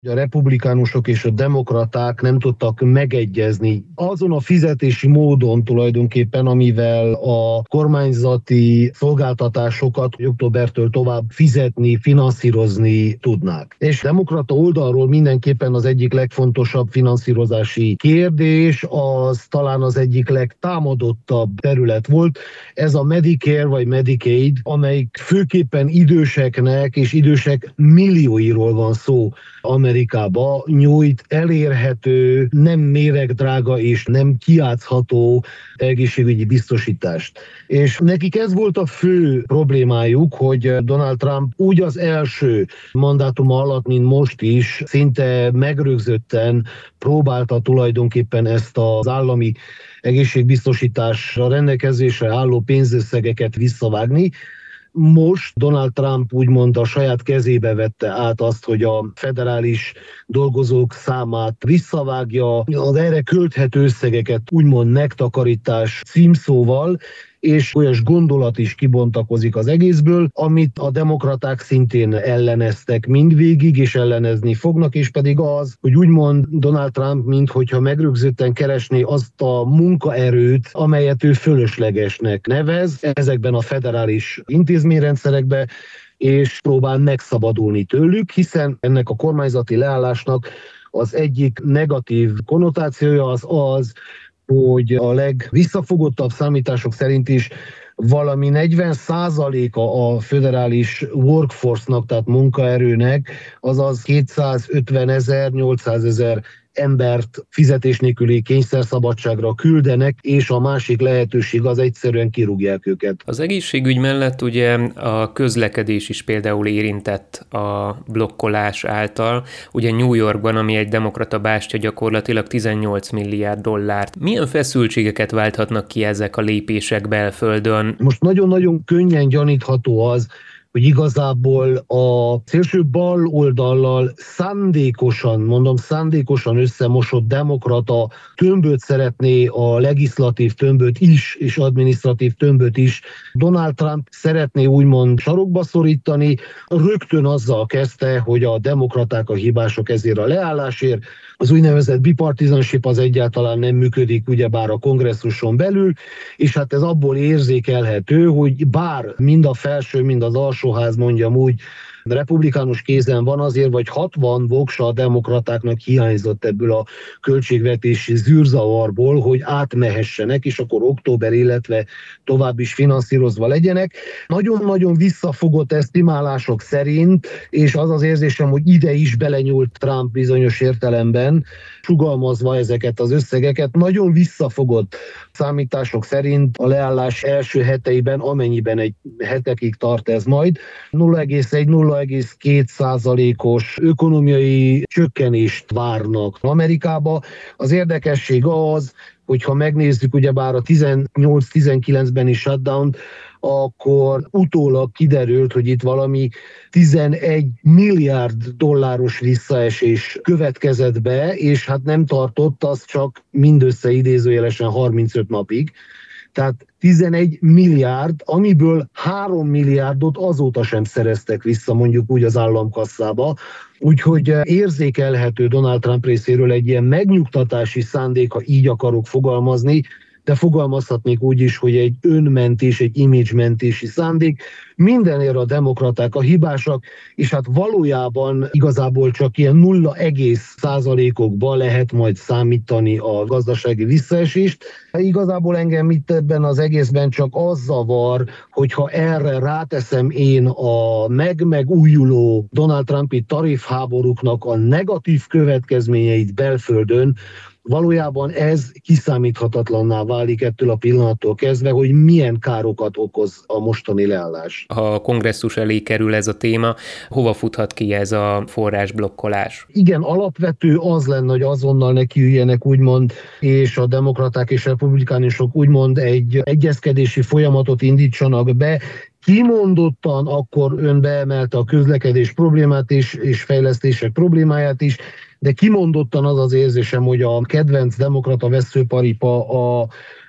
A republikánusok és a demokraták nem tudtak megegyezni azon a fizetési módon tulajdonképpen, amivel a kormányzati szolgáltatásokat októbertől tovább fizetni, finanszírozni tudnák. És demokrata oldalról mindenképpen az egyik legfontosabb finanszírozási kérdés, az talán az egyik legtámadottabb terület volt. Ez a Medicare vagy Medicaid, amelyik főképpen időseknek és idősek millióiról van szó, Amerikába nyújt elérhető, nem méregdrága és nem kijátszható egészségügyi biztosítást. És nekik ez volt a fő problémájuk, hogy Donald Trump úgy az első mandátuma alatt, mint most is, szinte megrögzötten próbálta tulajdonképpen ezt az állami egészségbiztosításra rendelkezésre álló pénzösszegeket visszavágni. Most Donald Trump úgymond a saját kezébe vette át azt, hogy a federális dolgozók számát visszavágja, az erre költhető összegeket úgymond megtakarítás címszóval, és olyas gondolat is kibontakozik az egészből, amit a demokraták szintén elleneztek mindvégig, és ellenezni fognak, és pedig az, hogy úgymond Donald Trump, minthogyha megrögzötten keresné azt a munkaerőt, amelyet ő fölöslegesnek nevez ezekben a federális intézményrendszerekben, és próbál megszabadulni tőlük, hiszen ennek a kormányzati leállásnak az egyik negatív konnotációja az, hogy a legvisszafogottabb számítások szerint is valami 40%-a a föderális workforce-nak, tehát munkaerőnek, azaz 250 000, 800 000 embert fizetés nélküli kényszerszabadságra küldenek, és a másik lehetőség az egyszerűen kirúgják őket. Az egészségügy mellett ugye a közlekedés is például érintett a blokkolás által. Ugye New Yorkban, ami egy demokrata bástya, gyakorlatilag 18 milliárd dollárt. Milyen feszültségeket válthatnak ki ezek a lépések belföldön? Most nagyon-nagyon könnyen gyanítható az, hogy igazából a szélső bal oldallal szándékosan összemosott demokrata tömböt szeretné, a legislatív tömböt is, és adminisztratív tömböt is Donald Trump szeretné úgymond sarokba szorítani. Rögtön azzal kezdte, hogy a demokraták a hibások ezért a leállásért. Az úgynevezett bipartisanship az egyáltalán nem működik, ugyebár a kongresszuson belül, és hát ez abból érzékelhető, hogy bár mind a felső, mind az alsóház, mondjam úgy, republikánus kézen van, azért vagy 60 voksa a demokratáknak hiányzott ebből a költségvetési zűrzavarból, hogy átmehessenek, és akkor október, illetve tovább is finanszírozva legyenek. Nagyon-nagyon visszafogott esztimálások szerint, és az az érzésem, hogy ide is belenyúlt Trump bizonyos értelemben, sugalmazva ezeket az összegeket, nagyon visszafogott számítások szerint a leállás első heteiben, amennyiben egy hetekig tart ez majd, 0,1-0,2%-os ökonómiai csökkenést várnak Amerikába. Az érdekesség az, hogyha megnézzük ugyebár a 18-19-ben is shutdown, akkor utólag kiderült, hogy itt valami 11 milliárd dolláros visszaesés következett be, és hát nem tartott, az csak mindössze idézőjelesen 35 napig. Tehát 11 milliárd, amiből 3 milliárdot azóta sem szereztek vissza, mondjuk úgy az államkasszába. Úgyhogy érzékelhető Donald Trump részéről egy ilyen megnyugtatási szándék, ha így akarok fogalmazni, de fogalmazhatnék úgy is, hogy egy önmentés, egy image-mentési szándék. Mindenért a demokraták a hibásak, és hát valójában igazából csak ilyen 0,%-okban lehet majd számítani a gazdasági visszaesést. Igazából engem itt ebben az egészben csak az zavar, hogyha erre ráteszem én a megújuló Donald Trumpi tarifháborúknak a negatív következményeit belföldön, valójában ez kiszámíthatatlanná válik ettől a pillanattól kezdve, hogy milyen károkat okoz a mostani leállás. Ha a kongresszus elé kerül ez a téma, hova futhat ki ez a forrásblokkolás? Igen, alapvető az lenne, hogy azonnal nekiüljenek úgymond, és a demokraták és republikánusok úgymond egy egyezkedési folyamatot indítsanak be, kimondottan akkor ön beemelte a közlekedés problémát is, és fejlesztések problémáját is, de kimondottan az az érzésem, hogy a kedvenc demokrata veszőparipa a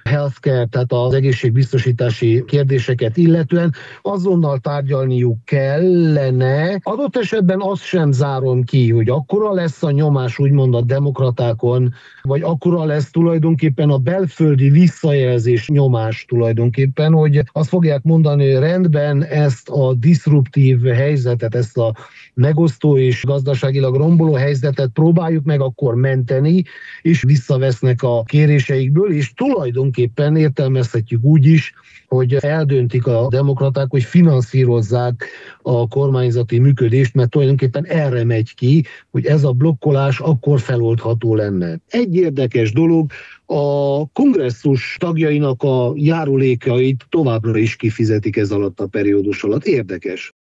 healthcare, tehát az egészségbiztosítási kérdéseket illetően azonnal tárgyalniuk kellene. Adott esetben azt sem zárom ki, hogy akkora lesz a nyomás úgymond a demokratákon, vagy akkora lesz tulajdonképpen a belföldi visszajelzés nyomás tulajdonképpen, hogy azt fogják mondani, hogy rendben, ezt a diszruptív helyzetet, ezt a megosztó és gazdaságilag romboló helyzetet próbáljuk meg akkor menteni, és visszavesznek a kéréseikből, és tulajdonképpen értelmezhetjük úgy is, hogy eldöntik a demokraták, hogy finanszírozzák a kormányzati működést, mert tulajdonképpen erre megy ki, hogy ez a blokkolás akkor feloldható lenne. Egy érdekes dolog, a kongresszus tagjainak a járulékait továbbra is kifizetik ez alatt a periódus alatt. Érdekes.